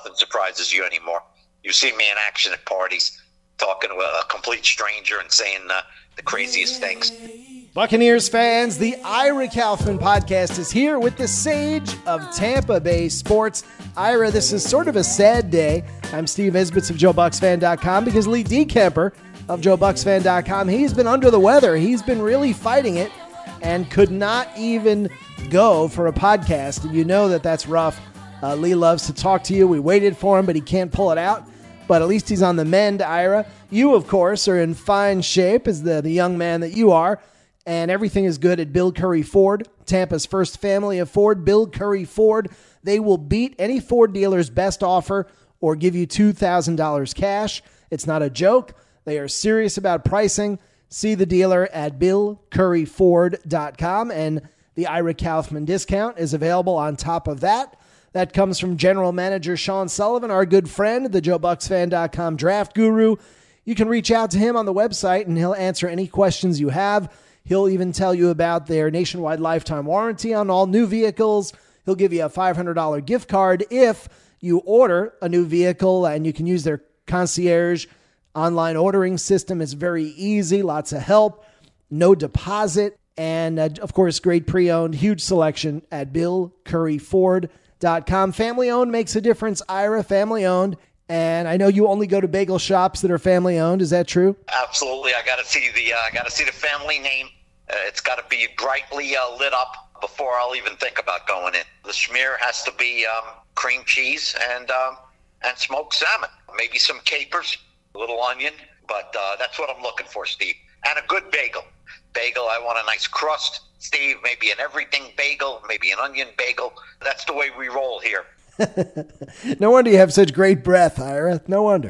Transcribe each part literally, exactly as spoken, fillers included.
nothing surprises you anymore. You see me in action at parties, talking to a complete stranger and saying uh, the craziest things. Buccaneers fans, the Ira Kaufman podcast is here with the sage of Tampa Bay sports. Ira, this is sort of a sad day. I'm Steve Isbitz of Joe Bucks Fan dot com because Lee DeKemper of Joe Bucks Fan dot com, he's been under the weather. He's been really fighting it and could not even go for a podcast. And you know that that's rough. Uh, Lee loves to talk to you. We waited for him, but he can't pull it out. But at least he's on the mend, Ira. You, of course, are in fine shape as the, the young man that you are. And everything is good at Bill Curry Ford, Tampa's first family of Ford. Bill Curry Ford. They will beat any Ford dealer's best offer or give you two thousand dollars cash. It's not a joke. They are serious about pricing. See the dealer at bill curry ford dot com. And the Ira Kaufman discount is available on top of that. That comes from General Manager Sean Sullivan, our good friend, the Joe Bucks Fan dot com draft guru. You can reach out to him on the website, and he'll answer any questions you have. He'll even tell you about their nationwide lifetime warranty on all new vehicles. He'll give you a five hundred dollars gift card if you order a new vehicle, and you can use their concierge online ordering system. It's very easy, lots of help, no deposit, and uh, of course, great pre-owned, huge selection at bill curry ford dot com. Family owned makes a difference, Ira, family owned. And I know you only go to bagel shops that are family owned. Is that true? Absolutely. I got to see the uh, I got to see the family name. Uh, it's got to be brightly uh, lit up before I'll even think about going in. The schmear has to be um, cream cheese and um, and smoked salmon, maybe some capers, a little onion. But uh, that's what I'm looking for, Steve. And a good bagel. Bagel. I want a nice crust, Steve. Maybe an everything bagel, maybe an onion bagel. That's the way we roll here. No wonder you have such great breath, Ira. No wonder.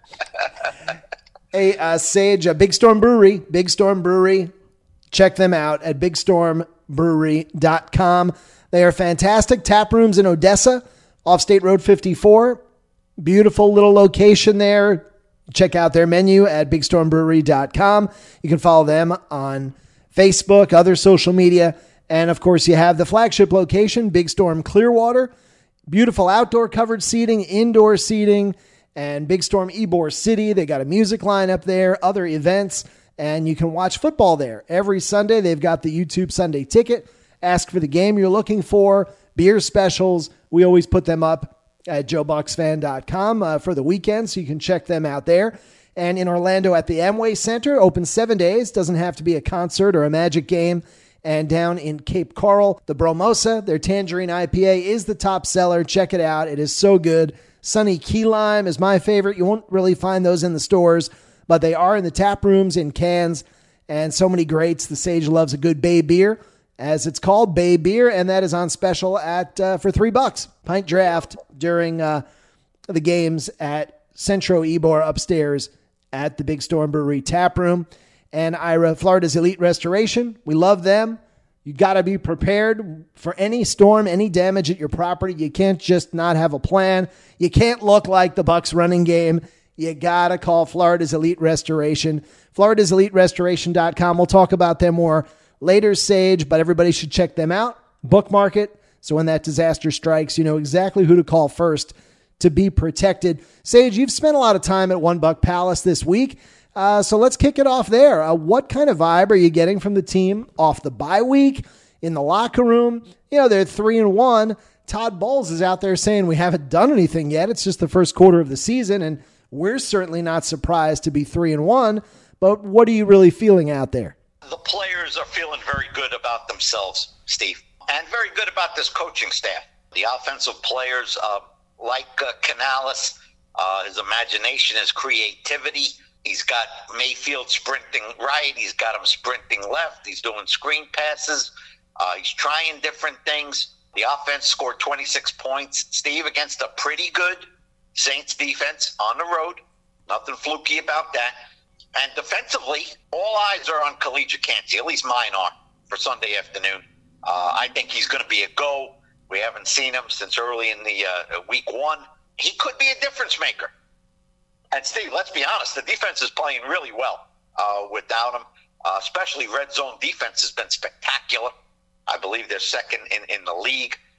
Hey, uh, Sage, uh, Big Storm Brewery, Big Storm Brewery. Check them out at big storm brewery dot com. They are fantastic. Tap rooms in Odessa, off State Road fifty-four. Beautiful little location there. Check out their menu at big storm brewery dot com. You can follow them on Facebook, other social media. And, of course, you have the flagship location, Big Storm Clearwater. Beautiful outdoor covered seating, indoor seating, and Big Storm Ybor City. They got a music lineup there, other events, and you can watch football there. Every Sunday, they've got the YouTube Sunday Ticket. Ask for the game you're looking for, beer specials. We always put them up at joe bucks fan dot com uh, for the weekend, so you can check them out there. And in Orlando at the Amway Center, open seven days. Doesn't have to be a concert or a Magic game. And down in Cape Coral, the Bromosa, their Tangerine I P A is the top seller. Check it out. It is so good. Sunny Key Lime is my favorite. You won't really find those in the stores, but they are in the tap rooms in cans, and so many greats. The Sage loves a good Bay beer, as it's called, Bay Beer, and that is on special at uh, for three bucks. Pint draft during uh, the games at Centro Ybor upstairs at the Big Storm Brewery tap room. And Ira, Florida's Elite Restoration. We love them. You got to be prepared for any storm, any damage at your property. You can't just not have a plan. You can't look like the Bucks running game. You got to call Florida's Elite Restoration. Florida's Elite Restoration dot com. We'll talk about them more later, Sage, but everybody should check them out. Bookmark it, so when that disaster strikes, you know exactly who to call first to be protected. Sage, you've spent a lot of time at One Buck Palace this week. Uh, so let's kick it off there. Uh, what kind of vibe are you getting from the team off the bye week, in the locker room? You know, they're three and one. Todd Bowles is out there saying we haven't done anything yet. It's just the first quarter of the season, and we're certainly not surprised to be three and one. But what are you really feeling out there? The players are feeling very good about themselves, Steve, and very good about this coaching staff. The offensive players, uh, like uh, Canales, uh, his imagination, his creativity. He's got Mayfield sprinting right. He's got him sprinting left. He's doing screen passes. Uh, he's trying different things. The offense scored twenty-six points, Steve, against a pretty good Saints defense on the road. Nothing fluky about that. And defensively, all eyes are on Khalid Jacanzi. At least mine are for Sunday afternoon. Uh, I think he's going to be a go. We haven't seen him since early in the uh, week one. He could be a difference maker. And, Steve, let's be honest, the defense is playing really well uh, without him. Uh, especially red zone defense has been spectacular. I believe they're second in, in the league.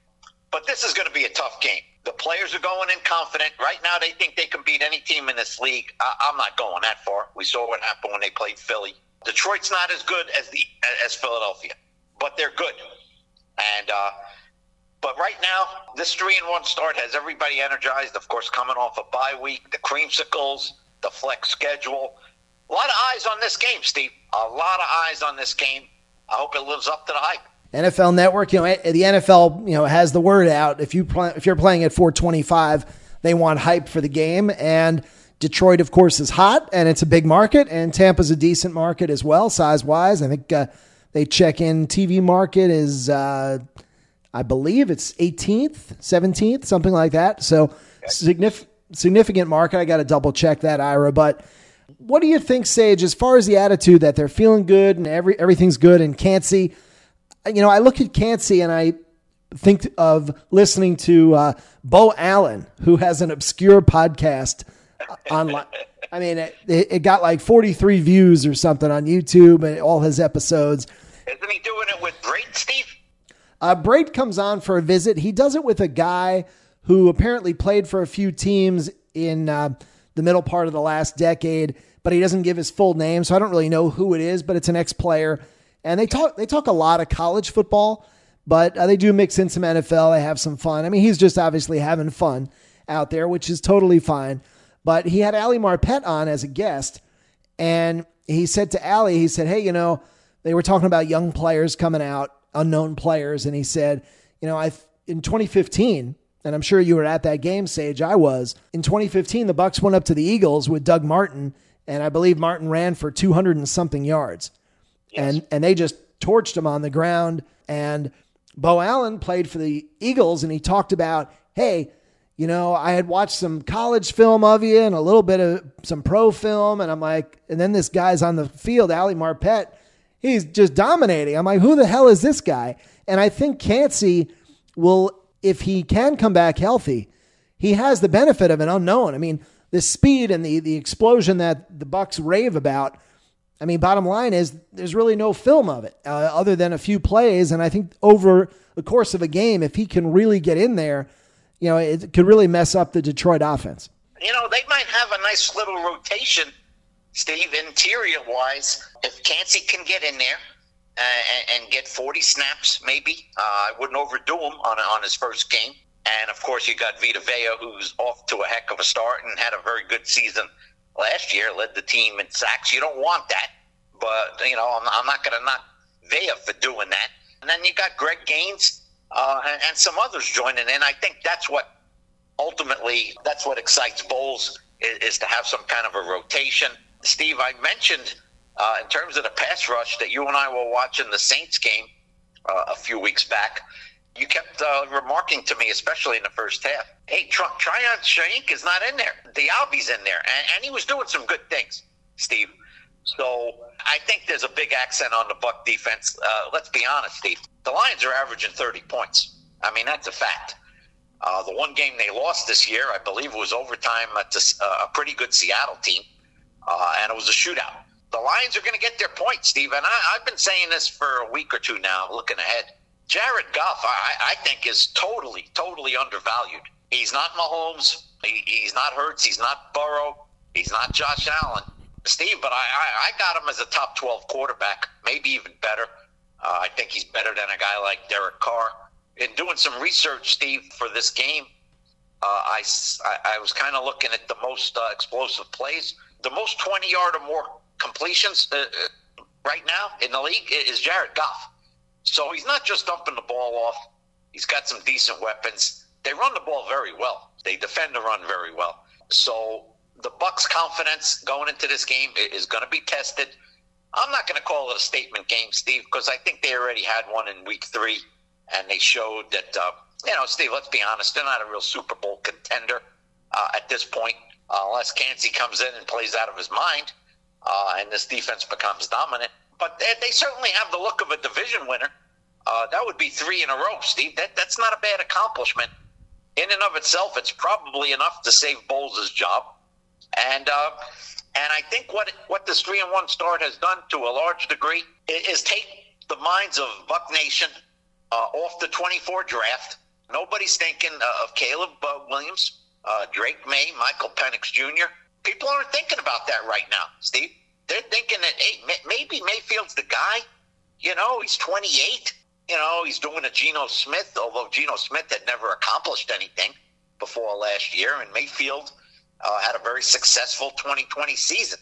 But this is going to be a tough game. The players are going in confident. Right now, they think they can beat any team in this league. I, I'm not going that far. We saw what happened when they played Philly. Detroit's not as good as the as Philadelphia, but they're good. And uh, but right now, this three and one start has everybody energized. Of course, coming off a bye week, the creamsicles, the flex schedule. A lot of eyes on this game, Steve. A lot of eyes on this game. I hope it lives up to the hype. N F L Network, you know, the N F L, you know, has the word out. If you play, if you're playing at four twenty-five, they want hype for the game. And Detroit, of course, is hot, and it's a big market. And Tampa's a decent market as well, size wise. I think uh, they check in. T V market is, uh, I believe, it's eighteenth, seventeenth, something like that. So okay. significant significant market. I got to double check that, Ira. But what do you think, Sage, as far as the attitude that they're feeling good and every everything's good and can't see? You know, I look at Kancey and I think of listening to uh, Bo Allen, who has an obscure podcast online. I mean, it, it got like forty-three views or something on YouTube and all his episodes. Isn't he doing it with Brate, Steve? Uh, Brate comes on for a visit. He does it with a guy who apparently played for a few teams in uh, the middle part of the last decade, but he doesn't give his full name, so I don't really know who it is, but it's an ex-player. And they talk they talk a lot of college football, but uh, they do mix in some N F L. They have some fun. I mean, he's just obviously having fun out there, which is totally fine. But he had Ali Marpet on as a guest, and he said to Ali, he said, hey, you know, they were talking about young players coming out, unknown players, and he said, you know, I in twenty fifteen, and I'm sure you were at that game, Sage, I was, in twenty fifteen, the Bucs went up to the Eagles with Doug Martin, and I believe Martin ran for two hundred and something yards. Yes. And and they just torched him on the ground. And Bo Allen played for the Eagles, and he talked about, hey, you know, I had watched some college film of you and a little bit of some pro film. And I'm like, and then this guy's on the field, Ali Marpet, he's just dominating. I'm like, who the hell is this guy? And I think Kancey will, if he can come back healthy, he has the benefit of an unknown. I mean, the speed and the the explosion that the Bucs rave about, I mean, bottom line is there's really no film of it uh, other than a few plays. And I think over the course of a game, if he can really get in there, you know, it could really mess up the Detroit offense. You know, they might have a nice little rotation, Steve, interior-wise. If Kancey can get in there uh, and, and get forty snaps, maybe, uh, I wouldn't overdo him on, on his first game. And, of course, you got Vita Vea, who's off to a heck of a start and had a very good season last year, led the team in sacks. You don't want that, but, you know, I'm, I'm not going to knock Vea for doing that. And then you got Greg Gaines uh, and, and some others joining in. I think that's what ultimately, that's what excites Bowles, is, is to have some kind of a rotation. Steve, I mentioned uh, in terms of the pass rush that you and I were watching the Saints game uh, a few weeks back. You kept uh, remarking to me, especially in the first half, hey, Tr- Tryon Shank is not in there. Diaby's in there. And, and he was doing some good things, Steve. So I think there's a big accent on the Buck defense. Uh, let's be honest, Steve. The Lions are averaging thirty points. I mean, that's a fact. Uh, the one game they lost this year, I believe, was overtime at a, a pretty good Seattle team, uh, and it was a shootout. The Lions are going to get their points, Steve. And I, I've been saying this for a week or two now, looking ahead. Jared Goff, I, I think, is totally, totally undervalued. He's not Mahomes. He, he's not Hurts. He's not Burrow. He's not Josh Allen. Steve, but I, I, I got him as a top twelve quarterback, maybe even better. Uh, I think he's better than a guy like Derek Carr. In doing some research, Steve, for this game, uh, I, I, I was kind of looking at the most uh, explosive plays. The most twenty-yard or more completions uh, right now in the league is Jared Goff. So he's not just dumping the ball off. He's got some decent weapons. They run the ball very well. They defend the run very well. So the Bucs' confidence going into this game is going to be tested. I'm not going to call it a statement game, Steve, because I think they already had one in week three, and they showed that, uh, you know, Steve, let's be honest, they're not a real Super Bowl contender uh, at this point, uh, unless Kancey comes in and plays out of his mind, uh, and this defense becomes dominant. But they, they certainly have the look of a division winner. Uh, that would be three in a row, Steve. That That's not a bad accomplishment. In and of itself, it's probably enough to save Bowles' job. And uh, and I think what what this three and one start has done to a large degree is, is take the minds of Buck Nation uh, off the twenty-four draft Nobody's thinking uh, of Caleb uh, Williams, uh, Drake May, Michael Penix Junior People aren't thinking about that right now, Steve. They're thinking that, hey, maybe Mayfield's the guy. You know, he's twenty-eight. You know, he's doing a Geno Smith, although Geno Smith had never accomplished anything before last year, and Mayfield uh, had a very successful twenty twenty season.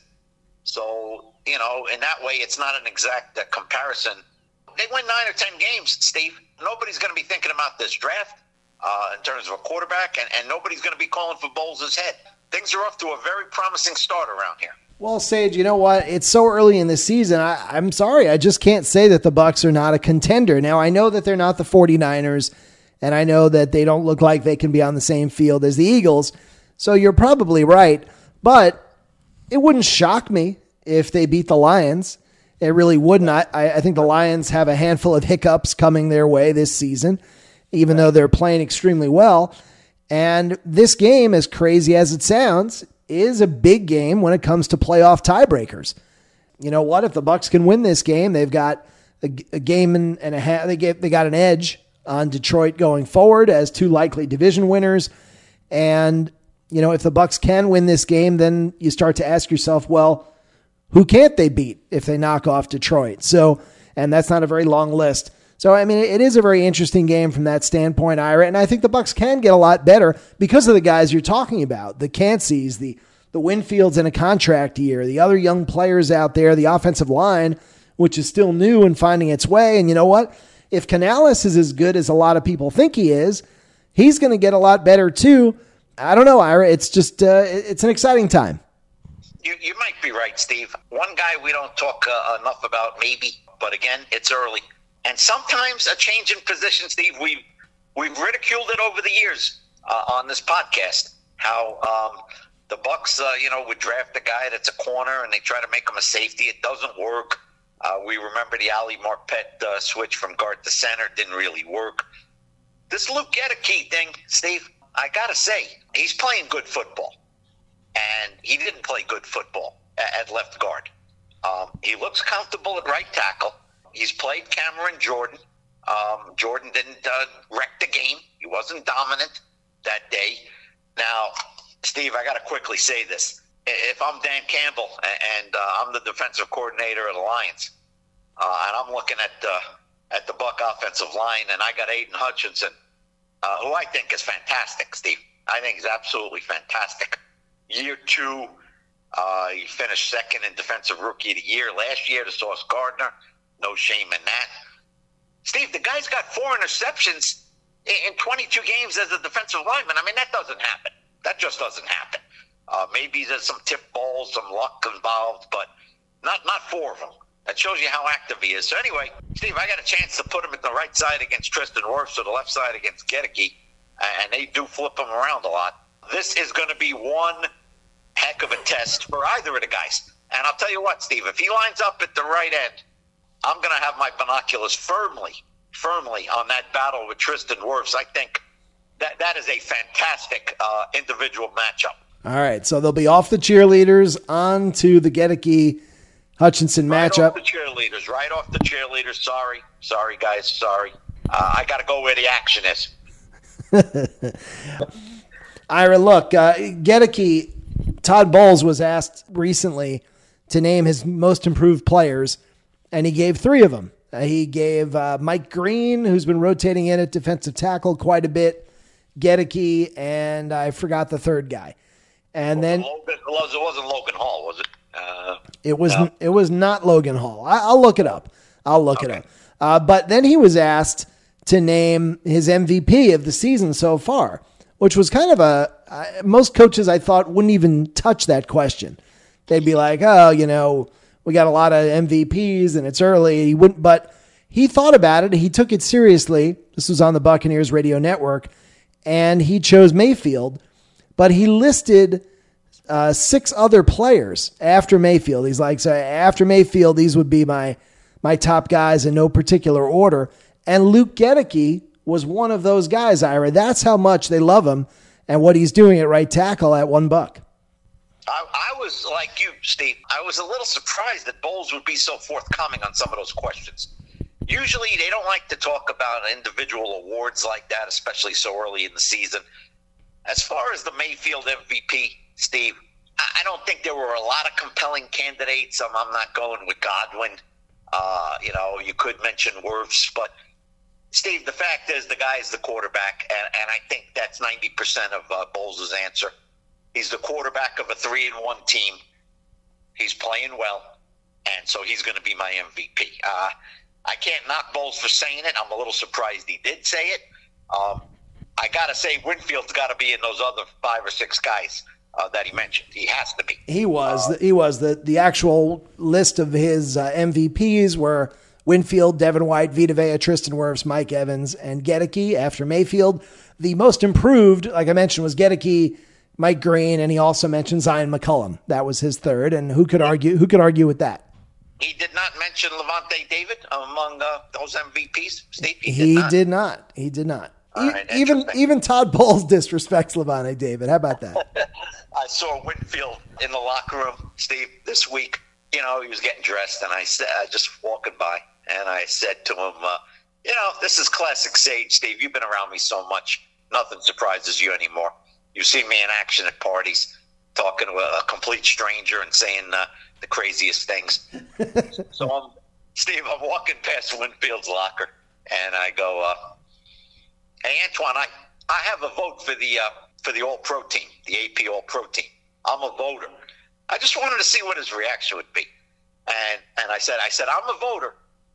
So, you know, in that way, it's not an exact uh, comparison. They win nine or ten games, Steve. Nobody's going to be thinking about this draft uh, in terms of a quarterback, and, and nobody's going to be calling for Bowles' head. Things are off to a very promising start around here. Well, Sage, you know what? It's so early in the season. I, I'm sorry. I just can't say that the Bucs are not a contender. Now, I know that they're not the 49ers, and I know that they don't look like they can be on the same field as the Eagles. So you're probably right. But it wouldn't shock me if they beat the Lions. It really wouldn't. I, I think the Lions have a handful of hiccups coming their way this season, even though they're playing extremely well. And this game, as crazy as it sounds, is a big game when it comes to playoff tiebreakers. You know what? If the Bucs can win this game, they've got a, a game and, and a half. They get they got an edge on Detroit going forward as two likely division winners. And you know, if the Bucs can win this game, then you start to ask yourself, well, who can't they beat if they knock off Detroit? So, and that's not a very long list. So, I mean, it is a very interesting game from that standpoint, Ira, and I think the Bucs can get a lot better because of the guys you're talking about, the Canseys, the the Winfields in a contract year, the other young players out there, the offensive line, which is still new and finding its way. And you know what? If Canales is as good as a lot of people think he is, he's going to get a lot better too. I don't know, Ira. It's just uh, it's an exciting time. You you might be right, Steve. One guy we don't talk uh, enough about, maybe, but again, it's early. And sometimes a change in position, Steve, we've, we've ridiculed it over the years uh, on this podcast, how um, the Bucs, uh, you know, would draft a guy that's a corner and they try to make him a safety. It doesn't work. Uh, we remember the Ali Marpet uh, switch from guard to center. Didn't really work. This Luke Goedeke thing, Steve, I got to say, he's playing good football. And he didn't play good football at, at left guard. Um, he looks comfortable at right tackle. He's played Cameron Jordan. Um, Jordan didn't uh, wreck the game. He wasn't dominant that day. Now, Steve, I got to quickly say this. If I'm Dan Campbell and uh, I'm the defensive coordinator of the Lions, uh, and I'm looking at uh, at the Buck offensive line, and I got Aiden Hutchinson, uh, who I think is fantastic, Steve. I think he's absolutely fantastic. Year two, uh, he finished second in Defensive Rookie of the Year last year to Sauce Gardner. No shame in that. Steve, the guy's got four interceptions in twenty-two games as a defensive lineman. I mean, that doesn't happen. That just doesn't happen. Uh, maybe there's some tip balls, some luck involved, but not not four of them. That shows you how active he is. So anyway, Steve, I got a chance to put him at the right side against Tristan Wirfs or the left side against Goedeke, and they do flip him around a lot. This is going to be one heck of a test for either of the guys. And I'll tell you what, Steve, if he lines up at the right end, I'm going to have my binoculars firmly, firmly on that battle with Tristan Wirfs. I think that that is a fantastic uh, individual matchup. All right, so they'll be off the cheerleaders on to the Goedeke Hutchinson right matchup. Off the cheerleaders, right off the cheerleaders. Sorry, sorry, guys, sorry. Uh, I got to go where the action is. Ira, look, uh, Goedeke, Todd Bowles was asked recently to name his most improved players, and he gave three of them. Uh, he gave uh, Mike Green, who's been rotating in at defensive tackle quite a bit, Goedeke, and I forgot the third guy. And well, then Logan, it wasn't Logan Hall, was it? Uh, it was. no. It was not Logan Hall. I, I'll look it up. I'll look okay. it up. Uh, but then he was asked to name his M V P of the season so far, which was kind of a. Uh, most coaches I thought wouldn't even touch that question. They'd be like, oh, you know, we got a lot of M V Ps and it's early. He wouldn't, but he thought about it. He took it seriously. This was on the Buccaneers radio network, and he chose Mayfield, but he listed uh, six other players after Mayfield. He's like, so after Mayfield, these would be my, my top guys in no particular order. And Luke Goedeke was one of those guys, Ira. That's how much they love him and what he's doing at right tackle at one buck. I, I was like you, Steve. I was a little surprised that Bowles would be so forthcoming on some of those questions. Usually they don't like to talk about individual awards like that, especially so early in the season. As far as the Mayfield M V P, Steve, I don't think there were a lot of compelling candidates. I'm, I'm not going with Godwin. Uh, you know, you could mention Wirfs, but Steve, the fact is the guy is the quarterback, and, and I think that's ninety percent of uh, Bowles' answer. He's the quarterback of a three and one team. He's playing well, and so he's going to be my M V P. Uh, I can't knock Bowles for saying it. I'm a little surprised he did say it. Um, I got to say Winfield's got to be in those other five or six guys uh, that he mentioned. He has to be. He was. Uh, he was. The, the actual list of his uh, M V Ps were Winfield, Devin White, Vita Vea, Tristan Wirfs, Mike Evans, and Gedeke after Mayfield. The most improved, like I mentioned, was Gedeke, Mike Green, and he also mentioned Zion McCullum. That was his third, and who could argue? Who could argue with that? He did not mention Levante David among uh, those M V Ps, Steve. He, he did, not. did not. He did not. All E- right, even even Todd Bowles disrespects Levante David. How about that? I saw Winfield in the locker room, Steve, this week. You know, he was getting dressed, and I said, I just walking by, and I said to him, uh, you know, this is classic Sage, Steve. You've been around me so much. Nothing surprises you anymore. You've seen me in action at parties, talking to a, a complete stranger and saying uh, the craziest things. So, I'm, Steve, I'm walking past Winfield's locker, and I go, uh, hey, Antoine, I, I have a vote for the uh, for the All-Pro team, the A P All-Pro team. I'm a voter. I just wanted to see what his reaction would be. And and I said, I said, I'm a voter,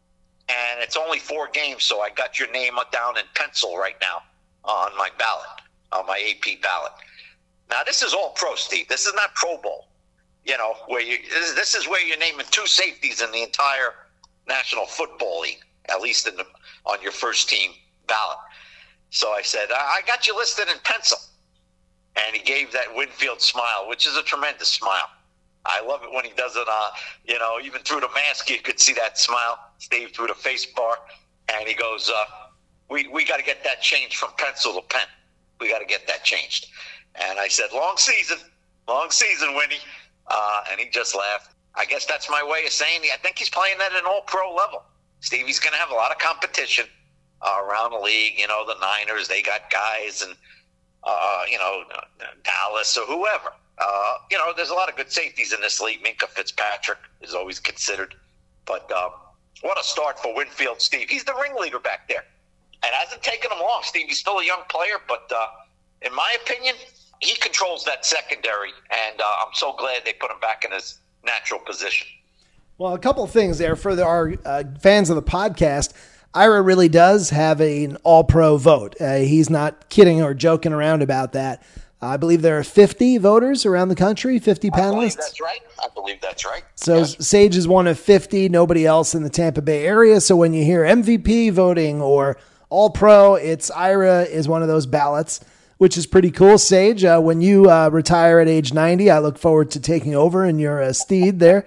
and it's only four games, so I got your name down in pencil right now on my ballot, on my A P ballot. Now, this is All-Pro, Steve. This is not Pro Bowl, you know, where you this, this is where you're naming two safeties in the entire National Football League, at least in the, on your first team ballot. So I said, I got you listed in pencil. And he gave that Winfield smile, which is a tremendous smile. I love it when he does it, uh, you know, even through the mask, you could see that smile, Steve, through the face bar. And he goes, uh, we we got to get that changed from pencil to pen. We got to get that changed. And I said, long season, long season, Winnie. Uh, and he just laughed. I guess that's my way of saying I think he's playing at an all-pro level. Steve, he's going to have a lot of competition uh, around the league. You know, the Niners, they got guys, and, uh, you know, Dallas or whoever. Uh, you know, there's a lot of good safeties in this league. Minka Fitzpatrick is always considered. But um, what a start for Winfield, Steve. He's the ringleader back there. And it hasn't taken him long, Steve. He's still a young player, but uh, in my opinion, he controls that secondary, and uh, I'm so glad they put him back in his natural position. Well, a couple of things there for the, our uh, fans of the podcast. Ira really does have an all-pro vote. Uh, he's not kidding or joking around about that. Uh, I believe there are fifty voters around the country, fifty panelists. I believe that's right. I believe that's right. So yes. Sage is one of fifty, nobody else in the Tampa Bay area. So when you hear M V P voting or all-pro, it's Ira is one of those ballots, which is pretty cool. Sage, uh, when you uh, retire at age ninety, I look forward to taking over in your uh, steed there.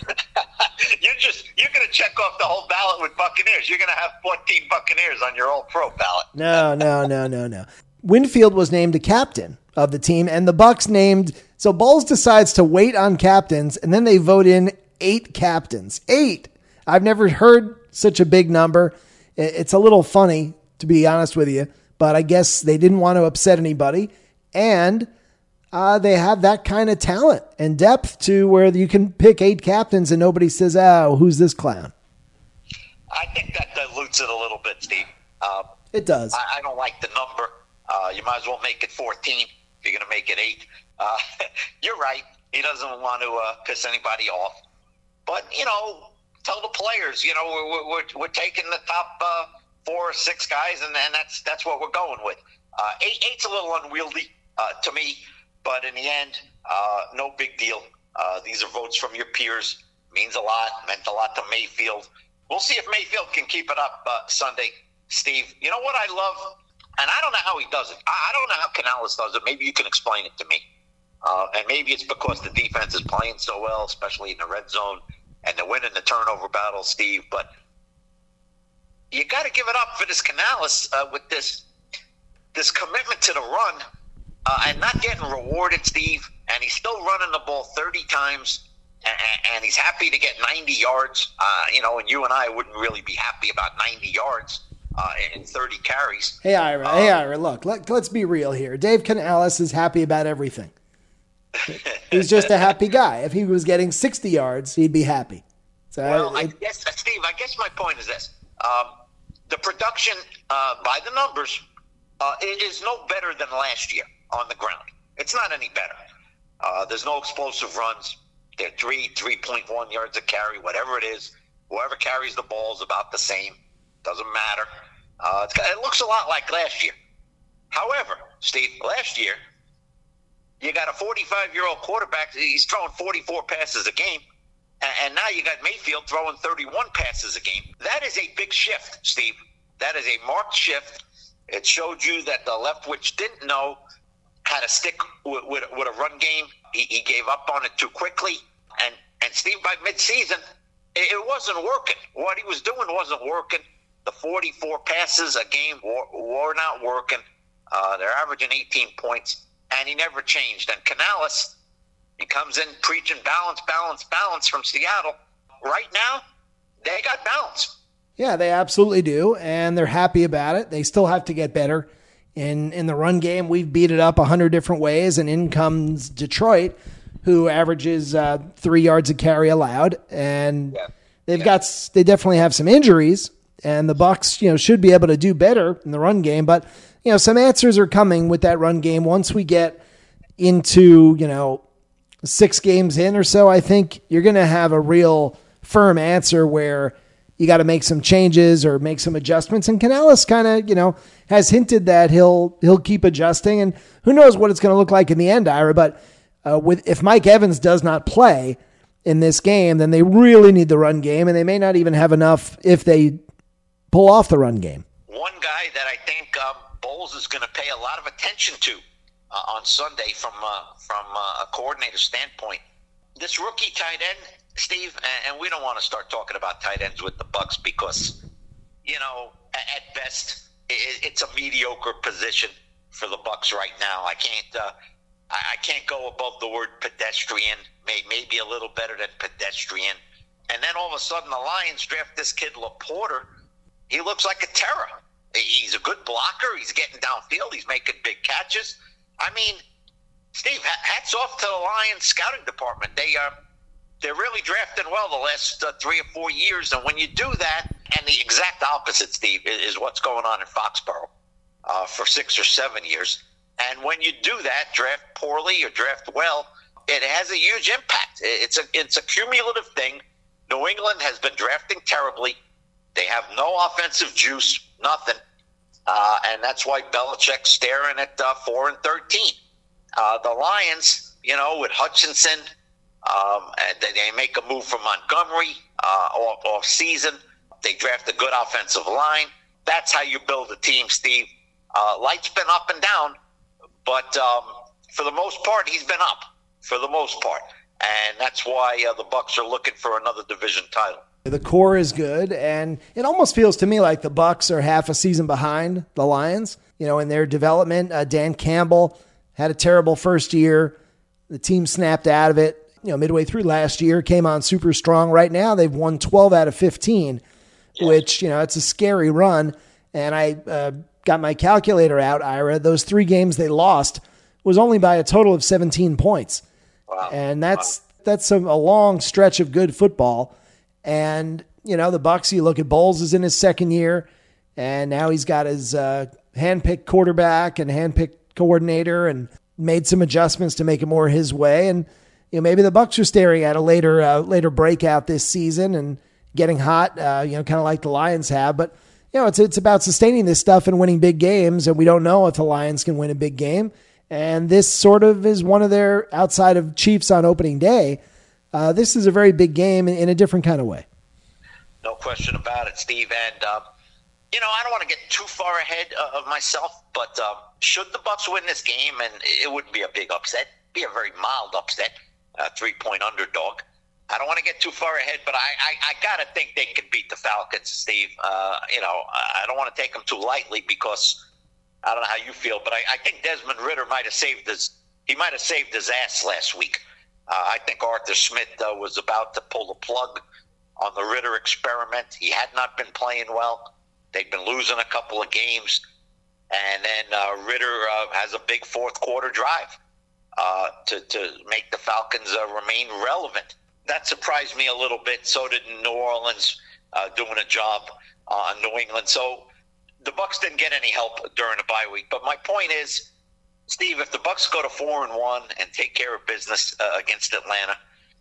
you're just you're going to check off the whole ballot with Buccaneers. You're going to have fourteen Buccaneers on your all-pro ballot. No, no, no, no, no. Winfield was named a captain of the team, and the Bucs named. So Bowles decides to wait on captains, and then they vote in eight captains. Eight. I've never heard such a big number. It's a little funny, to be honest with you, but I guess they didn't want to upset anybody, and uh, they have that kind of talent and depth to where you can pick eight captains and nobody says, "Oh, who's this clown?" I think that dilutes it a little bit, Steve. Uh, it does. I, I don't like the number. Uh, you might as well make it fourteen if you're going to make it eight. Uh, you're right. He doesn't want to uh, piss anybody off. But, you know, tell the players, you know, we're we're, we're taking the top uh, four or six guys, and, and that's that's what we're going with. Uh, eight, eight's a little unwieldy uh, to me, but in the end, uh, no big deal. Uh, these are votes from your peers. Means a lot. Meant a lot to Mayfield. We'll see if Mayfield can keep it up uh, Sunday, Steve. You know what I love? And I don't know how he does it. I don't know how Canales does it. Maybe you can explain it to me. Uh, and maybe it's because the defense is playing so well, especially in the red zone, and they're winning the turnover battle, Steve. But you got to give it up for this Canales uh, with this this commitment to the run uh, and not getting rewarded, Steve. And he's still running the ball thirty times, and, and he's happy to get ninety yards. Uh, you know, and you and I wouldn't really be happy about ninety yards uh, in thirty carries. Hey, Ira. Um, hey, Ira. Look, let, let's be real here. Dave Canales is happy about everything. He's just a happy guy. If he was getting sixty yards, he'd be happy. So well, I, I guess, uh, Steve, I guess my point is this. Um, the production, uh, by the numbers, uh, is no better than last year on the ground. It's not any better. Uh, there's no explosive runs. They're three, three point one yards a carry, whatever it is. Whoever carries the ball is about the same. Doesn't matter. Uh, it's, it looks a lot like last year. However, Steve, last year, you got a forty-five-year-old quarterback. He's throwing forty-four passes a game. And now you got Mayfield throwing thirty-one passes a game. That is a big shift, Steve. That is a marked shift. It showed you that the Leftwich didn't know how to stick with, with, with a run game. He, he gave up on it too quickly. And, and Steve, by midseason, it, it wasn't working. What he was doing wasn't working. The forty-four passes a game were, were not working. Uh, they're averaging eighteen points, and he never changed. And Canales, he comes in preaching balance, balance, balance from Seattle. Right now, they got balance. Yeah, they absolutely do, and they're happy about it. They still have to get better. In in the run game, we've beat it up a hundred different ways, and in comes Detroit, who averages uh, three yards a carry allowed, and yeah. they've yeah. got they definitely have some injuries, and the Bucs, you know, should be able to do better in the run game. But you know, some answers are coming with that run game once we get into you know. Six games in or so, I think you're going to have a real firm answer where you got to make some changes or make some adjustments. And Canales kind of, you know, has hinted that he'll he'll keep adjusting. And who knows what it's going to look like in the end, Ira. But uh, with if Mike Evans does not play in this game, then they really need the run game, and they may not even have enough if they pull off the run game. One guy that I think um, Bowles is going to pay a lot of attention to Uh, on Sunday from uh, from uh, a coordinator standpoint. This rookie tight end, Steve, and, and we don't want to start talking about tight ends with the Bucs because, you know, at, at best, it, it's a mediocre position for the Bucs right now. I can't uh, I, I can't go above the word pedestrian, may, maybe a little better than pedestrian. And then all of a sudden the Lions draft this kid LaPorta. He looks like a terror. He's a good blocker. He's getting downfield. He's making big catches. I mean, Steve, hats off to the Lions scouting department. They are uh, they're really drafting well the last uh, three or four years. And when you do that, and the exact opposite, Steve, is what's going on in Foxborough uh, for six or seven years. And when you do that, draft poorly or draft well, it has a huge impact. It's a it's a cumulative thing. New England has been drafting terribly. They have no offensive juice, nothing. Uh, and that's why Belichick's staring at uh, four and thirteen. Uh, the Lions, you know, with Hutchinson, um, and they, they make a move from Montgomery uh, off, off season. They draft a good offensive line. That's how you build a team, Steve. Uh, Light's been up and down, but um, for the most part, he's been up for the most part, and that's why uh, the Bucs are looking for another division title. The core is good, and it almost feels to me like the Bucs are half a season behind the Lions, you know, in their development. Uh, Dan Campbell had a terrible first year. The team snapped out of it, you know, midway through last year, came on super strong. Right now, they've won twelve out of fifteen, yes. which, you know, it's a scary run. And I uh, got my calculator out, Ira. Those three games they lost was only by a total of seventeen points. Wow. And that's, wow. that's a, a long stretch of good football. And, you know, the Bucs, you look at Bowles is in his second year, and now he's got his uh, handpicked quarterback and handpicked coordinator and made some adjustments to make it more his way. And, you know, maybe the Bucs are staring at a later uh, later breakout this season and getting hot, uh, you know, kind of like the Lions have. But, you know, it's it's about sustaining this stuff and winning big games, and we don't know if the Lions can win a big game. And this sort of is one of their, outside of Chiefs on opening day, Uh, this is a very big game in, in a different kind of way. No question about it, Steve. And, uh, you know, I don't want to get too far ahead uh, of myself, but uh, should the Bucs win this game, and it wouldn't be a big upset, be a very mild upset, uh, three-point underdog. I don't want to get too far ahead, but I, I, I got to think they could beat the Falcons, Steve. Uh, you know, I don't want to take them too lightly because I don't know how you feel, but I, I think Desmond Ridder might have saved his – he might have saved his ass last week. Uh, I think Arthur Smith uh, was about to pull the plug on the Ritter experiment. He had not been playing well. They'd been losing a couple of games. And then uh, Ritter uh, has a big fourth quarter drive uh, to, to make the Falcons uh, remain relevant. That surprised me a little bit. So did New Orleans uh, doing a job on uh, New England. So the Bucs didn't get any help during the bye week. But my point is, Steve, if the Bucs go to four and one and take care of business uh, against Atlanta,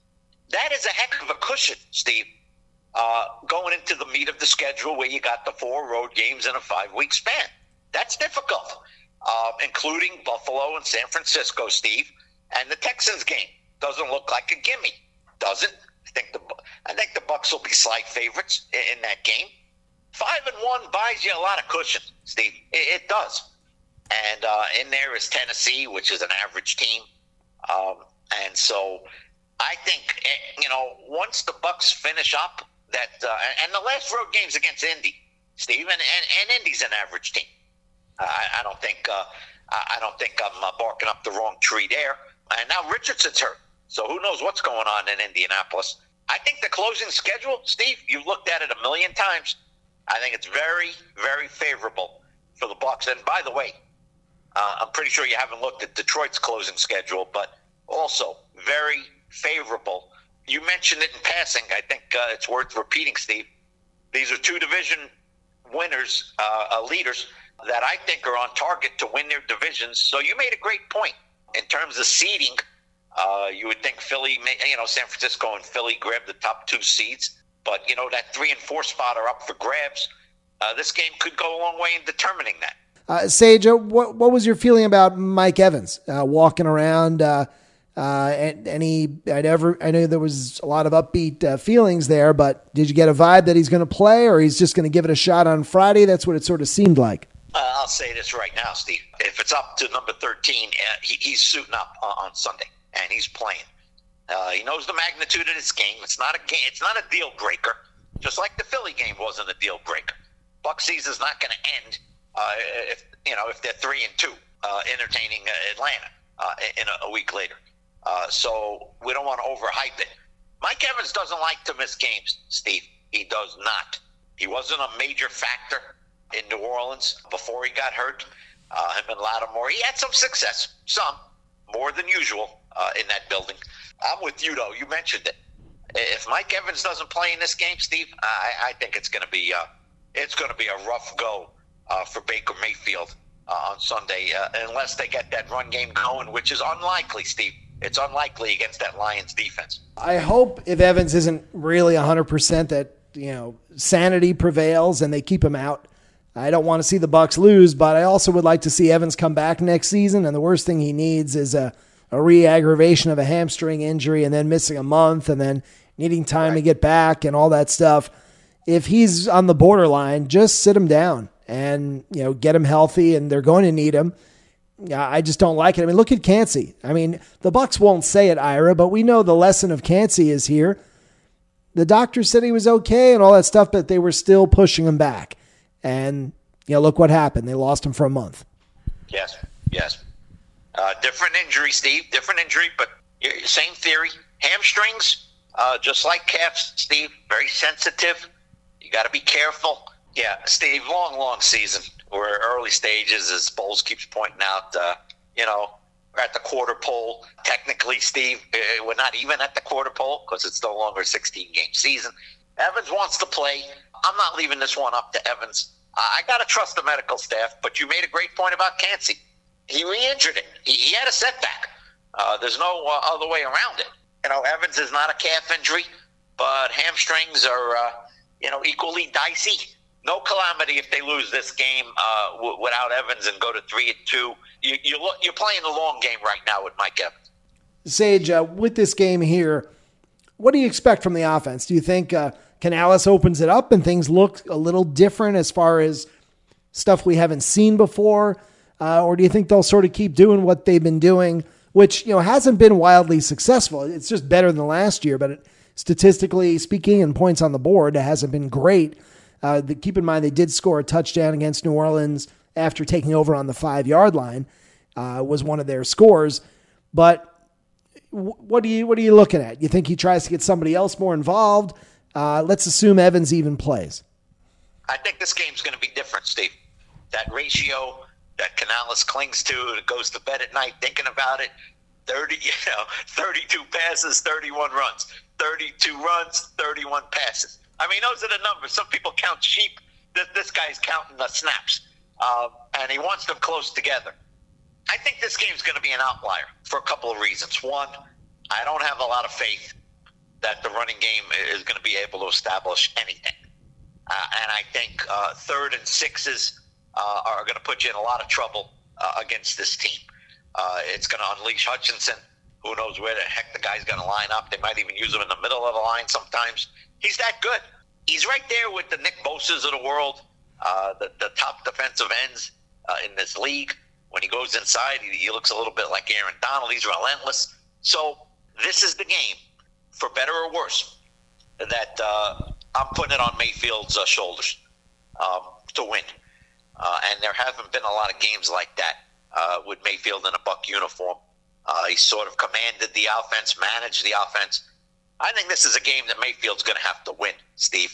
that is a heck of a cushion, Steve, uh, going into the meat of the schedule where you got the four road games in a five-week span. That's difficult, uh, including Buffalo and San Francisco, Steve, and the Texans game doesn't look like a gimme, does it? I think the I think the Bucs will be slight favorites in, in that game. Five and one buys you a lot of cushion, Steve. It, it does. And uh, in there is Tennessee, which is an average team, um, and so I think you know once the Bucs finish up that, uh, and the last road games against Indy, Steve, and, and, and Indy's an average team. I, I don't think uh, I don't think I'm uh, barking up the wrong tree there. And now Richardson's hurt, so who knows what's going on in Indianapolis. I think the closing schedule, Steve, you've looked at it a million times. I think it's very, very favorable for the Bucs. And by the way, uh, I'm pretty sure you haven't looked at Detroit's closing schedule, but also very favorable. You mentioned it in passing. I think uh, it's worth repeating, Steve. These are two division winners, uh, uh, leaders, that I think are on target to win their divisions. So you made a great point. In terms of seeding, uh, you would think Philly, may, you know, San Francisco and Philly grab the top two seeds. But, you know, that three and four spot are up for grabs. Uh, this game could go a long way in determining that. Uh, Sage, uh, what, what was your feeling about Mike Evans uh, walking around? Uh, uh, and, and he, I never, I know there was a lot of upbeat uh, feelings there, but did you get a vibe that he's going to play or he's just going to give it a shot on Friday? That's what it sort of seemed like. Uh, I'll say this right now, Steve. If it's up to number thirteen, uh, he, he's suiting up uh, on Sunday, and he's playing. Uh, he knows the magnitude of this game. It's not a game. It's not a deal breaker. Just like the Philly game wasn't a deal breaker. Buck season's not going to end uh, if you know if they're three and two, uh, entertaining uh, Atlanta uh, in a, a week later. Uh, so we don't want to overhype it. Mike Evans doesn't like to miss games, Steve. He does not. He wasn't a major factor in New Orleans before he got hurt. Uh, him and Lattimore, he had some success, some more than usual uh, in that building. I'm with you though. You mentioned it. If Mike Evans doesn't play in this game, Steve, I, I think it's going to be uh, it's going to be a rough go uh, for Baker Mayfield uh, on Sunday, uh, unless they get that run game going, which is unlikely, Steve. It's unlikely against that Lions defense. I hope if Evans isn't really one hundred percent that you know sanity prevails and they keep him out. I don't want to see the Bucs lose, but I also would like to see Evans come back next season. And the worst thing he needs is a, a re-aggravation of a hamstring injury and then missing a month and then needing time right. to get back and all that stuff. If he's on the borderline, just sit him down and, you know, get him healthy, and they're going to need him. Yeah, I just don't like it. I mean, look at Kancey. I mean, the Bucs won't say it, Ira, but we know the lesson of Kancey is here. The doctor said he was okay and all that stuff, but they were still pushing him back. And, you know, look what happened. They lost him for a month. Yes, yes. Uh, different injury, Steve. Different injury, but same theory. Hamstrings, uh, just like calves, Steve, very sensitive. You got to be careful. Yeah, Steve, long, long season. We're early stages, as Bowles keeps pointing out. Uh, you know, we're at the quarter pole. Technically, Steve, uh, we're not even at the quarter pole because it's no longer a sixteen-game season. Evans wants to play. I'm not leaving this one up to Evans. I got to trust the medical staff, but you made a great point about Kancey. He re-injured it. He, he had a setback. Uh, there's no uh, other way around it. You know, Evans is not a calf injury, but hamstrings are, uh, you know, equally dicey. No calamity if they lose this game uh, w- without Evans and go to three and two. You, you look, you're playing the long game right now with Mike Evans. Sage, uh, with this game here, what do you expect from the offense? Do you think uh, Canales opens it up and things look a little different as far as stuff we haven't seen before? Uh, or do you think they'll sort of keep doing what they've been doing, which, you know, hasn't been wildly successful? It's just better than last year, but it, statistically speaking and points on the board, it hasn't been great. Uh, the, keep in mind, they did score a touchdown against New Orleans after taking over on the five-yard line, uh, was one of their scores. But what do you what are you looking at? You think he tries to get somebody else more involved? Uh, let's assume Evans even plays. I think this game's going to be different, Steve. That ratio that Canales clings to, that goes to bed at night thinking about it, thirty, you know, thirty-two passes, thirty-one runs. thirty-two runs, thirty-one passes. I mean, those are the numbers. Some people count sheep. This, this guy's counting the snaps. Um, and he wants them close together. I think this game's going to be an outlier for a couple of reasons. One, I don't have a lot of faith that the running game is going to be able to establish anything. Uh, and I think uh, third and sixes uh, are going to put you in a lot of trouble uh, against this team. Uh, it's going to unleash Hutchinson. Who knows where the heck the guy's going to line up. They might even use him in the middle of the line sometimes. He's that good. He's right there with the Nick Bosas of the world, uh, the, the top defensive ends uh, in this league. When he goes inside, he, he looks a little bit like Aaron Donald. He's relentless. So this is the game, for better or worse, that uh, I'm putting it on Mayfield's uh, shoulders um, to win. Uh, and there haven't been a lot of games like that uh, with Mayfield in a Buck uniform. Uh, he sort of commanded the offense, managed the offense. I think this is a game that Mayfield's going to have to win, Steve.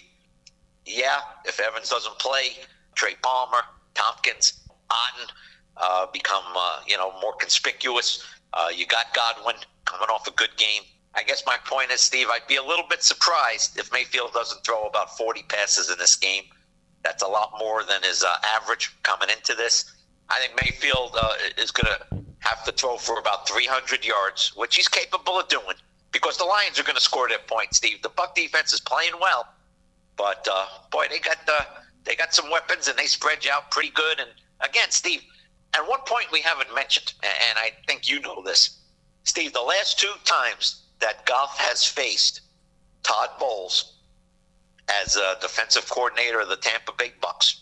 Yeah, if Evans doesn't play, Trey Palmer, Tompkins, Otten uh, become uh, you know more conspicuous. Uh, you got Godwin coming off a good game. I guess my point is, Steve, I'd be a little bit surprised if Mayfield doesn't throw about forty passes in this game. That's a lot more than his uh, average coming into this. I think Mayfield uh, is going to have to throw for about three hundred yards, which he's capable of doing, because the Lions are going to score their points, Steve. The Buck defense is playing well, but uh, boy, they got uh, they got some weapons and they spread you out pretty good. And again, Steve, and one point we haven't mentioned, and I think you know this, Steve, the last two times that Goff has faced Todd Bowles as a defensive coordinator of the Tampa Bay Bucks,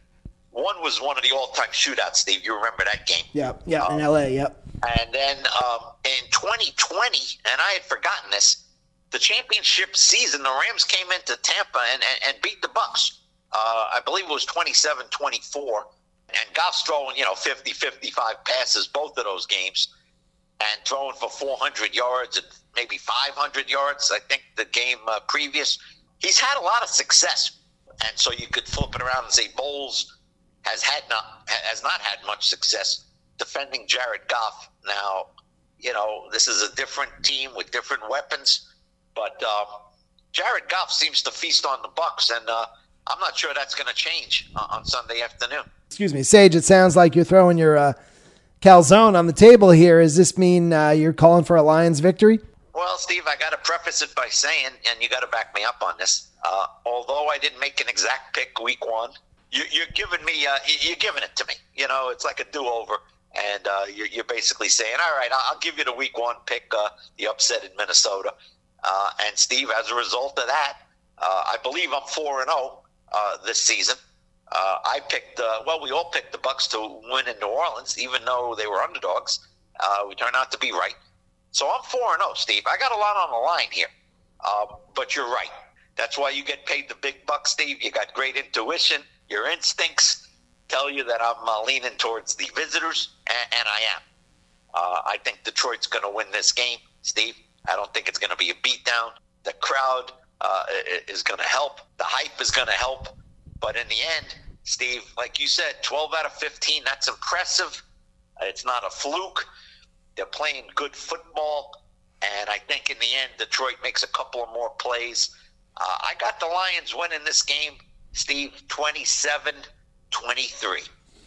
one was one of the all-time shootouts, Steve. You remember that game? Yeah, yeah, um, in L A, yep. And then um, in twenty twenty, and I had forgotten this, the championship season, the Rams came into Tampa and, and, and beat the Bucks. Uh, I believe it was twenty-seven twenty-four. And Goff's throwing, you know, fifty, fifty-five passes both of those games, and throwing for four hundred yards and maybe five hundred yards, I think, the game uh, previous. He's had a lot of success. And so you could flip it around and say Bowles has had not has not had much success defending Jared Goff. Now, you know, this is a different team with different weapons, but um, Jared Goff seems to feast on the Bucks, and uh, I'm not sure that's going to change uh, on Sunday afternoon. Excuse me, Sage, it sounds like you're throwing your uh, calzone on the table here. Does this mean uh, you're calling for a Lions victory? Well, Steve, I got to preface it by saying, and you got to back me up on this, uh, although I didn't make an exact pick week one, you, you're giving me, uh, you're giving it to me. You know, it's like a do-over, and uh, you're, you're basically saying, all right, I'll give you the week one pick, uh, the upset in Minnesota. Uh, and, Steve, as a result of that, uh, I believe I'm four and oh uh, this season. Uh, I picked, uh, well, we all picked the Bucks to win in New Orleans, even though they were underdogs. Uh, we turned out to be right. So I'm four and oh, Steve. I got a lot on the line here. Uh, but you're right. That's why you get paid the big bucks, Steve. You got great intuition. Your instincts tell you that I'm uh, leaning towards the visitors, and, and I am. Uh, I think Detroit's going to win this game, Steve. I don't think it's going to be a beatdown. The crowd uh, is going to help. The hype is going to help. But in the end, Steve, like you said, twelve out of fifteen, that's impressive. It's not a fluke. They're playing good football. And I think in the end, Detroit makes a couple of more plays. Uh, I got the Lions winning this game, Steve, twenty-seven twenty-three.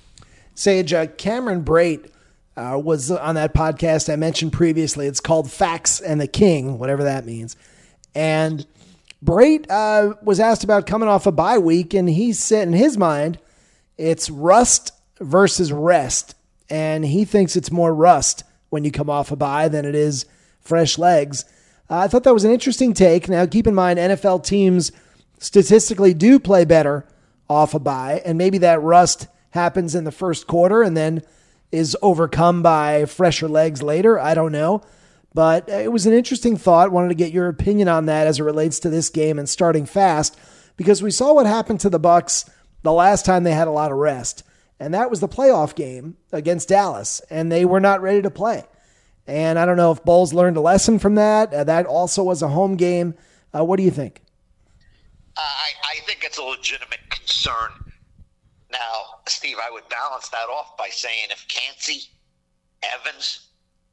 Sage, uh, Cameron Brate uh, was on that podcast I mentioned previously. It's called Facts and the King, whatever that means. And Brate uh, was asked about coming off a bye week, and he said in his mind, it's rust versus rest. And he thinks it's more rust when you come off a bye than it is fresh legs. Uh, I thought that was an interesting take. Now, keep in mind, N F L teams statistically do play better off a bye, and maybe that rust happens in the first quarter and then is overcome by fresher legs later. I don't know. But it was an interesting thought. Wanted to get your opinion on that as it relates to this game and starting fast, because we saw what happened to the Bucks the last time they had a lot of rest, and that was the playoff game against Dallas, and they were not ready to play. And I don't know if Bulls learned a lesson from that. Uh, that also was a home game. Uh, what do you think? I, I think it's a legitimate concern. Now, Steve, I would balance that off by saying if Cansey, Evans,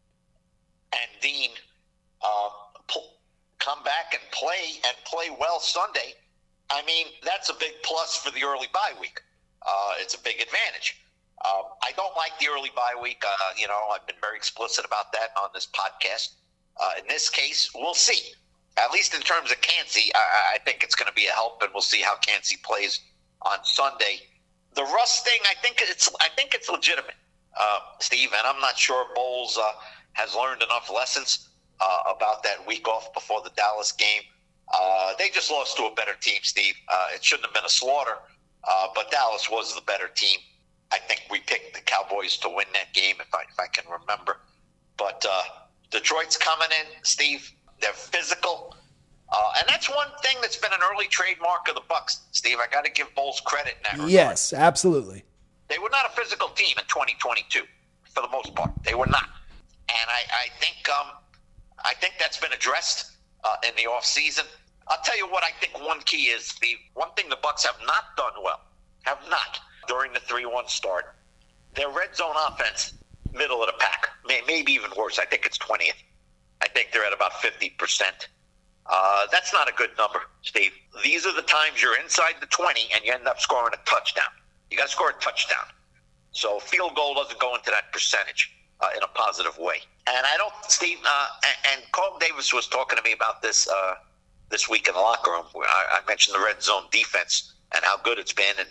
and Dean uh, pull, come back and play and play well Sunday, I mean, that's a big plus for the early bye week. Uh, it's a big advantage. Um, I don't like the early bye week. Uh, you know, I've been very explicit about that on this podcast. Uh, in this case, we'll see. At least in terms of Cansey, I, I think it's going to be a help, and we'll see how Cansey plays on Sunday. The Russ thing, I think it's I think it's legitimate, uh, Steve, and I'm not sure Bowles uh, has learned enough lessons uh, about that week off before the Dallas game. Uh, they just lost to a better team, Steve. Uh, it shouldn't have been a slaughter, uh, but Dallas was the better team. I think we picked the Cowboys to win that game, if I if I can remember. But uh, Detroit's coming in, Steve. They're physical. Uh, and that's one thing that's been an early trademark of the Bucs, Steve. I got to give Bowles credit in that regard. Yes, absolutely. They were not a physical team in twenty twenty-two, for the most part. They were not. And I, I think um, I think that's been addressed uh, in the offseason. I'll tell you what I think one key is, Steve. One thing the Bucs have not done well, have not, during the three one start. Their red zone offense, middle of the pack, maybe even worse. I think it's twentieth. I think they're at about fifty percent. Uh, that's not a good number, Steve. These are the times you're inside the twenty and you end up scoring a touchdown. You got to score a touchdown. So field goal doesn't go into that percentage uh, in a positive way. And I don't, Steve, uh, and, and Carl Davis was talking to me about this uh, this week in the locker room. Where I, I mentioned the red zone defense and how good it's been. And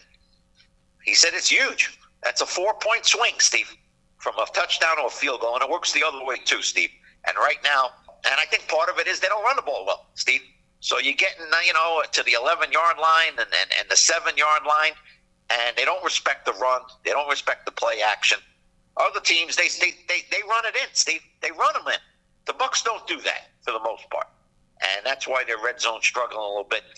he said it's huge. That's a four-point swing, Steve, from a touchdown to a field goal. And it works the other way too, Steve. And right now, and I think part of it is they don't run the ball well, Steve. So you're getting, you know, to the eleven-yard line and, and, and the seven-yard line, and they don't respect the run. They don't respect the play action. Other teams, they they they, they run it in, Steve. They run them in. The Bucs don't do that for the most part. And that's why their red zone struggling a little bit.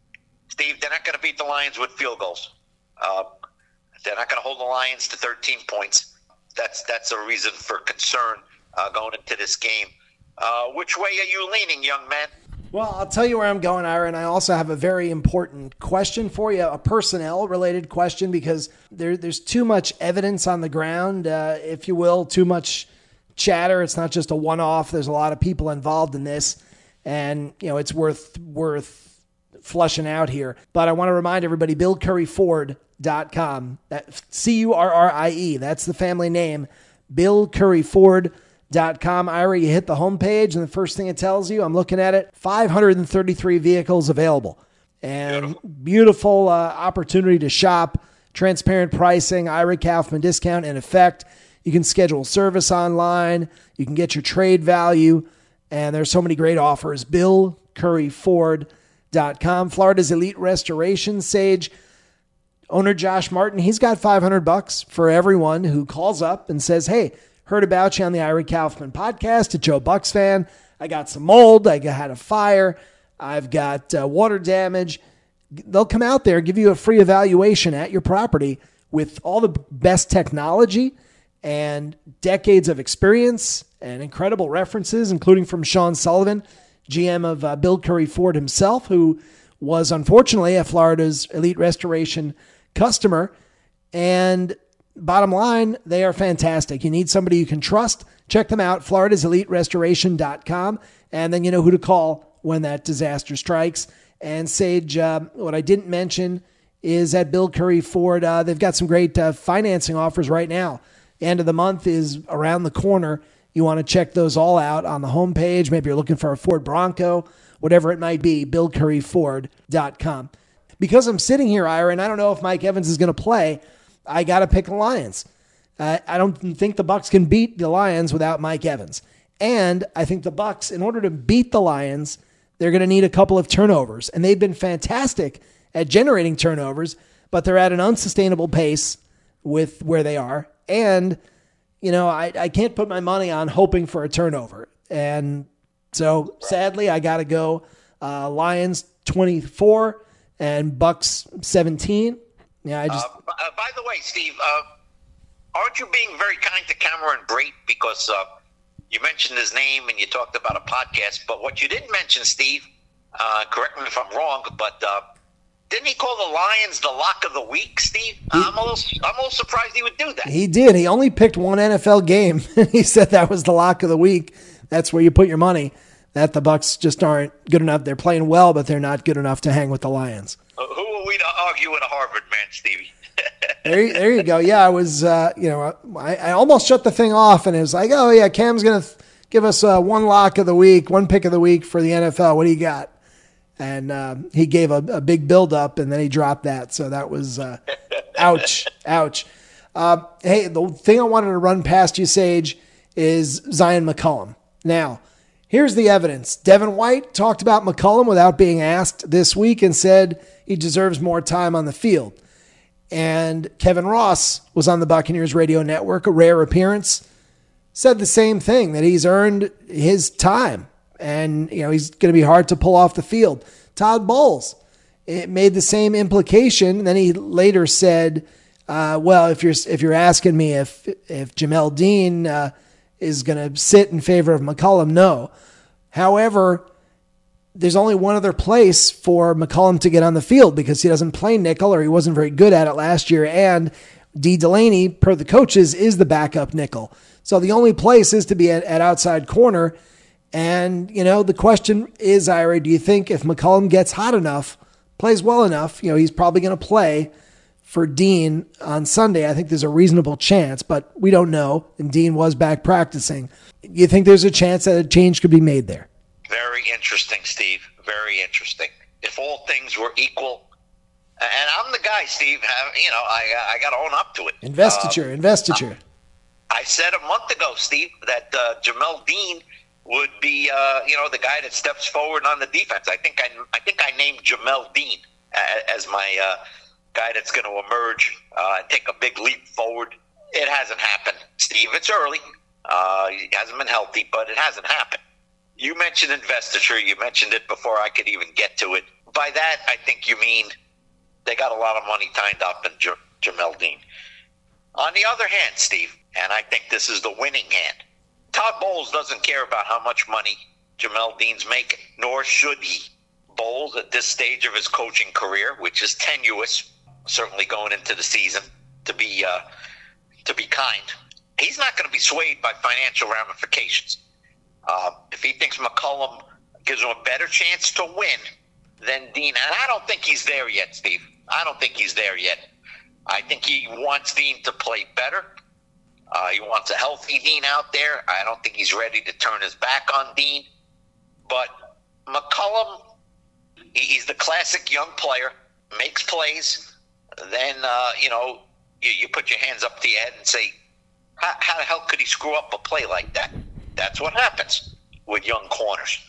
Steve, they're not going to beat the Lions with field goals. Uh, they're not going to hold the Lions to thirteen points. That's, that's a reason for concern uh, going into this game. Uh, which way are you leaning, young man? Well, I'll tell you where I'm going, Ira, and I also have a very important question for you, a personnel-related question, because there, there's too much evidence on the ground, uh, if you will, too much chatter. It's not just a one-off. There's a lot of people involved in this, and you know it's worth worth flushing out here. But I want to remind everybody, Bill Currie Ford dot com, that C U R R I E, that's the family name, Bill Currie Ford dot com. Dot com. Ira, you hit the homepage, and the first thing it tells you, I'm looking at it, five hundred thirty-three vehicles available. And beautiful, beautiful uh, opportunity to shop, transparent pricing, Ira Kaufman discount in effect. You can schedule service online. You can get your trade value. And there's so many great offers. Bill Currie Ford dot com. Florida's Elite Restoration Sage. Owner Josh Martin, he's got five hundred bucks for everyone who calls up and says, hey, heard about you on the Ira Kaufman podcast, a Joe Bucks fan. I got some mold. I had a fire. I've got uh, water damage. They'll come out there, give you a free evaluation at your property with all the best technology and decades of experience and incredible references, including from Sean Sullivan, G M of uh, Bill Currie Ford himself, who was unfortunately a Florida's Elite Restoration customer. And bottom line, they are fantastic. You need somebody you can trust. Check them out, Florida's Elite Restoration dot com, and then you know who to call when that disaster strikes. And Sage, uh, what I didn't mention is at Bill Currie Ford, uh, they've got some great uh, financing offers right now. End of the month is around the corner. You want to check those all out on the homepage. Maybe you're looking for a Ford Bronco, whatever it might be, Bill Currie Ford dot com. Because I'm sitting here, Ira, and I don't know if Mike Evans is going to play, I got to pick the Lions. Uh, I don't think the Bucs can beat the Lions without Mike Evans. And I think the Bucs, in order to beat the Lions, they're going to need a couple of turnovers. And they've been fantastic at generating turnovers, but they're at an unsustainable pace with where they are. And, you know, I, I can't put my money on hoping for a turnover. And so, sadly, I got to go uh, Lions twenty-four and Bucs seventeen. Yeah, I just. Uh, uh, by the way, Steve, uh, aren't you being very kind to Cameron Brate? Because uh, You mentioned his name and you talked about a podcast, but what you didn't mention, Steve, uh, correct me if I'm wrong, but uh, didn't he call the Lions the lock of the week, Steve? He, I'm, a little, I'm a little surprised he would do that. He did. He only picked one N F L game. He said that was the lock of the week. That's where you put your money. That the Bucs just aren't good enough. They're playing well, but they're not good enough to hang with the Lions. Uh, who are we to argue with a Harvard man, Stevie? there, there you go. Yeah, I was, uh, you know, I, I almost shut the thing off, and it was like, oh, yeah, Cam's going to th- give us uh, one lock of the week, one pick of the week for the N F L. What do you got? And uh, he gave a, a big build-up, and then he dropped that. So that was, uh, ouch, ouch. Uh, hey, the thing I wanted to run past you, Sage, is Zion McCollum. Now, here's the evidence. Devin White talked about McCollum without being asked this week and said he deserves more time on the field. And Kevin Ross was on the Buccaneers radio network, a rare appearance, said the same thing, that he's earned his time and, you know, he's going to be hard to pull off the field. Todd Bowles, it made the same implication. Then he later said, uh, well, if you're, if you're asking me if, if Jamel Dean uh, is going to sit in favor of McCollum, no. However, there's only one other place for McCollum to get on the field because he doesn't play nickel, or he wasn't very good at it last year. And Dee Delaney, per the coaches, is the backup nickel. So the only place is to be at, at outside corner. And, you know, the question is, Ira, do you think if McCollum gets hot enough, plays well enough, you know, he's probably going to play for Dean on Sunday? I think there's a reasonable chance, but we don't know. And Dean was back practicing. You think there's a chance that a change could be made there? Very interesting, Steve. Very interesting. If all things were equal, and I'm the guy, Steve, you know, I I got to own up to it. Investiture, uh, investiture. I said a month ago, Steve, that uh, Jamel Dean would be, uh, you know, the guy that steps forward on the defense. I think I, I think I named Jamel Dean as my uh, guy that's going to emerge uh, and take a big leap forward. It hasn't happened, Steve. It's early. Uh, he hasn't been healthy, but it hasn't happened. You mentioned investiture. You mentioned it before I could even get to it. By that, I think you mean they got a lot of money tied up in J- Jamel Dean. On the other hand, Steve, and I think this is the winning hand, Todd Bowles doesn't care about how much money Jamel Dean's making, nor should he. Bowles, at this stage of his coaching career, which is tenuous, certainly going into the season, to be uh, to be kind, he's not going to be swayed by financial ramifications. Uh, if he thinks McCollum gives him a better chance to win than Dean, and I don't think he's there yet, Steve. I don't think he's there yet. I think he wants Dean to play better. Uh, he wants a healthy Dean out there. I don't think he's ready to turn his back on Dean. But McCollum, he's the classic young player, makes plays. Then, uh, you know, you, you put your hands up to your head and say, how, how the hell could he screw up a play like that? That's what happens with young corners.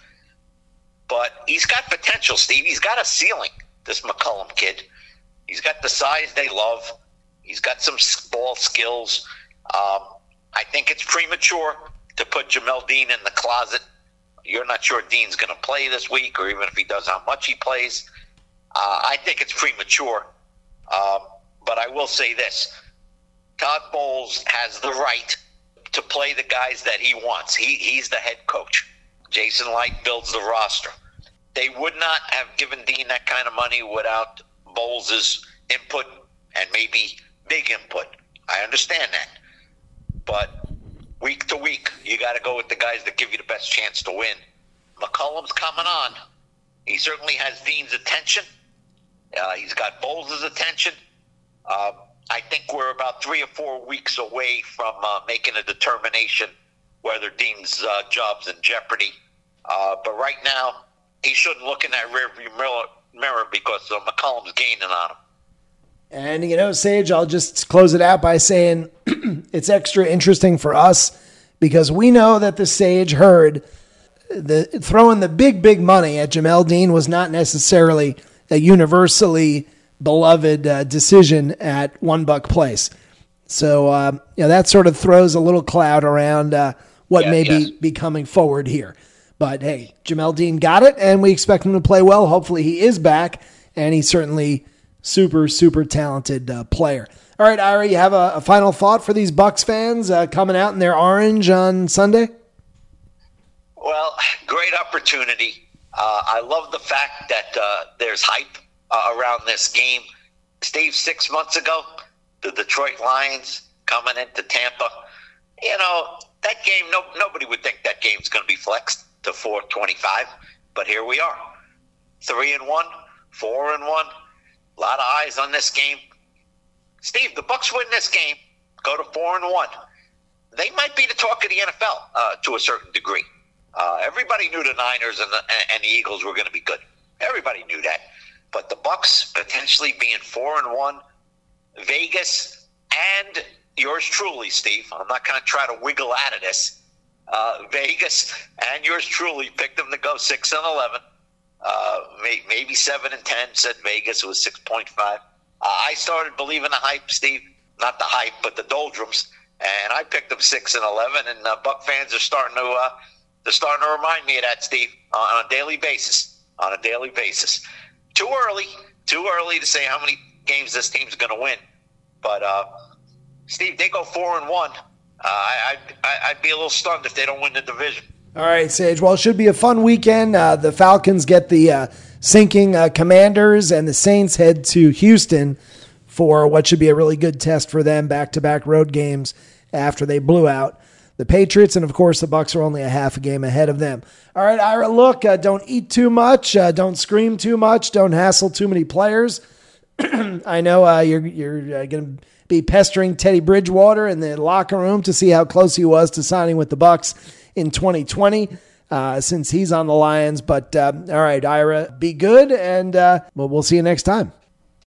But he's got potential, Steve. He's got a ceiling, this McCollum kid. He's got the size they love. He's got some ball skills. Um, I think it's premature to put Jamel Dean in the closet. You're not sure Dean's going to play this week, or even if he does, how much he plays. Uh, I think it's premature. Um, but I will say this. Todd Bowles has the right to play the guys that he wants. He He's the head coach. Jason Light builds the roster. They would not have given Dean that kind of money without Bowles' input and maybe big input. I understand that. But week to week, you got to go with the guys that give you the best chance to win. McCollum's coming on. He certainly has Dean's attention. Uh, he's got Bowles' attention. Uh, I think we're about three or four weeks away from uh, making a determination whether Dean's uh, job's in jeopardy. Uh, but right now, he shouldn't look in that rearview mirror, mirror because uh, McCollum's gaining on him. And, you know, Sage, I'll just close it out by saying it's extra interesting for us because we know that the Sage heard the throwing the big, big money at Jamel Dean was not necessarily a universally beloved uh, decision at One Buck Place. So, uh, you know, that sort of throws a little cloud around uh, what yeah, may yes. be, be coming forward here. But, hey, Jamel Dean got it, and we expect him to play well. Hopefully he is back, and he's certainly super, super talented uh, player. All right, Ira, you have a, a final thought for these Bucs fans uh, coming out in their orange on Sunday? Well, great opportunity. Uh, I love the fact that uh, there's hype uh, around this game. Steve, six months ago, the Detroit Lions coming into Tampa. You know, that game, no, nobody would think that game's going to be flexed to four twenty-five, but here we are. Three and one, four and one. A lot of eyes on this game. Steve, the Bucs win this game, go to four and one. They might be the talk of the N F L uh, to a certain degree. Uh, everybody knew the Niners and the, and the Eagles were going to be good. Everybody knew that. But the Bucs potentially being four and one, Vegas and yours truly, Steve. I'm not going to try to wiggle out of this. Uh, Vegas and yours truly picked them to go six and eleven. Uh, may, maybe seven and ten. Said Vegas was six point five. Uh, I started believing the hype, Steve. Not the hype, but the doldrums. And I picked them six and eleven. And uh, Buck fans are starting to uh, they're starting to remind me of that, Steve, on a daily basis. On a daily basis. Too early, too early to say how many games this team's going to win. But uh, Steve, they go four and one. Uh, I, I'd, I'd be a little stunned if they don't win the division. All right, Sage. Well, it should be a fun weekend. Uh, the Falcons get the uh, sinking uh, Commanders, and the Saints head to Houston for what should be a really good test for them, back-to-back road games after they blew out the Patriots. And, of course, the Bucs are only a half a game ahead of them. All right, Ira, look, uh, don't eat too much. Uh, don't scream too much. Don't hassle too many players. I know uh, you're, you're uh, going to be pestering Teddy Bridgewater in the locker room to see how close he was to signing with the Bucs in twenty twenty uh, since he's on the Lions. But, uh, all right, Ira, be good, and uh, well, we'll see you next time.